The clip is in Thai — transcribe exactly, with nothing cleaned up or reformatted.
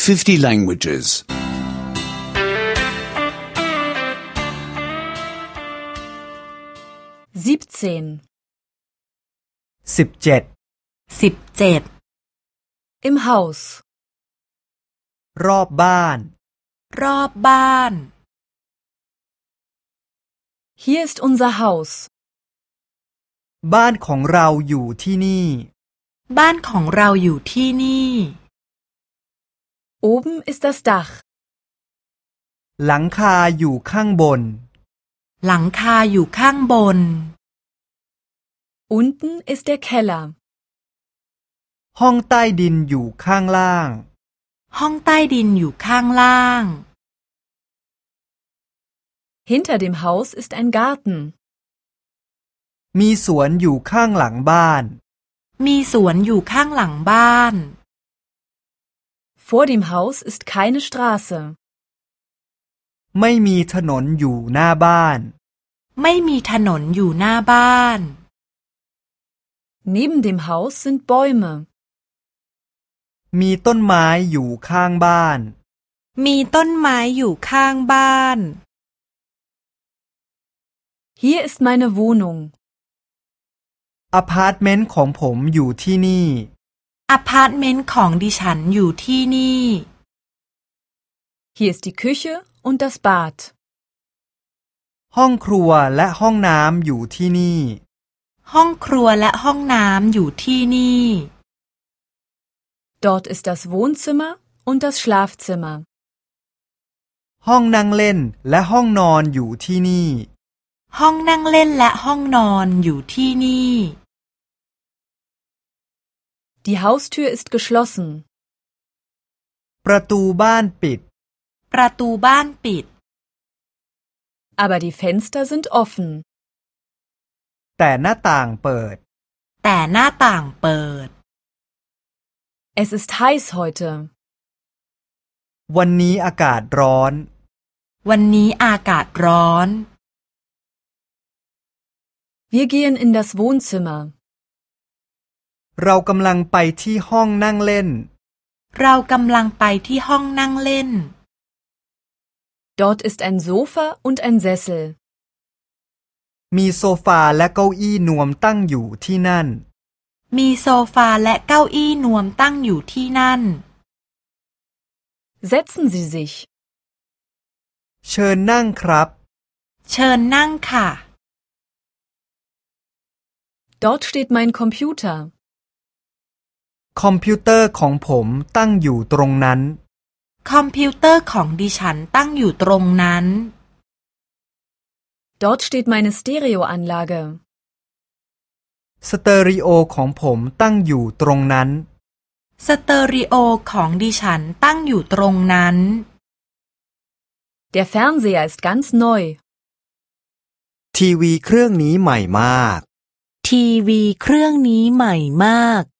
fifty languages. siebzehn สิบเจ็ดสิบเจ็ด Im Haus รอบบ้านรอบบ้าน Hier ist unser Haus. บ้านของเราอยู่ที่นี่บ้านของเราอยู่ที่นี่ Oben ist das Dach. หลังคาอยู่ข้างบนหลังคาอยู่ข้างบน Unten ist der Keller. ห้องใต้ดินอยู่ข้างล่างห้องใต้ดินอยู่ข้างล่าง Hinter dem Haus ist ein Garten. มีสวนอยู่ข้างหลังบ้านมีสวนอยู่ข้างหลังบ้าน Vor dem Haus ist keine Straße. ไม่มีถนนอยู่หน้าบ้านไม่มีถนนอยู่หน้าบ้าน Neben dem Haus sind Bäume. มีต้นไม้อยู่ข้างบ้านมีต้นไม้อยู่ข้างบ้าน Hier ist meine Wohnung. อพาร์ตเมนต์ของผมอยู่ที่นี่อพาร์ตเมนต์ของดิฉันอยู่ที่นี่ Hier ist die Küche und das Bad. ห้องครัวและห้องน้ำอยู่ที่นี่ห้องครัวและห้องน้ำอยู่ที่นี่ Dort ist das Wohnzimmer und das Schlafzimmer. ห้องนั่งเล่นและห้องนอนอยู่ที่นี่ห้องนั่งเล่นและห้องนอนอยู่ที่นี่ Die Haustür ist geschlossen. ประตูบ้านปิดประตูบ้านปิด Aber die Fenster sind offen. แต่หน้าต่างเปิดแต่หน้าต่างเปิด Es ist heiß heute. วันนี้อากาศร้อนวันนี้อากาศร้อน Wir gehen in das Wohnzimmer. เรากำลังไปที่ห้องนั่งเล่นเรากำลังไปที่ห้องนั่งเล่น Dort ist ein Sofa und ein Sessel. มีโซฟาและเก้าอี้นวมตั้งอยู่ที่นั่นมีโซฟาและเก้าอี้นวมตั้งอยู่ที่นั่น Setzen Sie sich. เชิญนั่งครับเชิญนั่งค่ะ Dort steht mein Computer. คอมพิวเตอร์ของผมตั้งอยู่ตรงนั้นคอมพิวเตอร์ของดิฉันตั้งอยู่ตรงนั้น Dort steht meine Stereoanlage. สเตอริโอของผมตั้งอยู่ตรงนั้นสเตอริโอของดิฉันตั้งอยู่ตรงนั้น Der Fernseher ist ganz neu. ทีวีเครื่องนี้ใหม่มากทีวีเครื่องนี้ใหม่มาก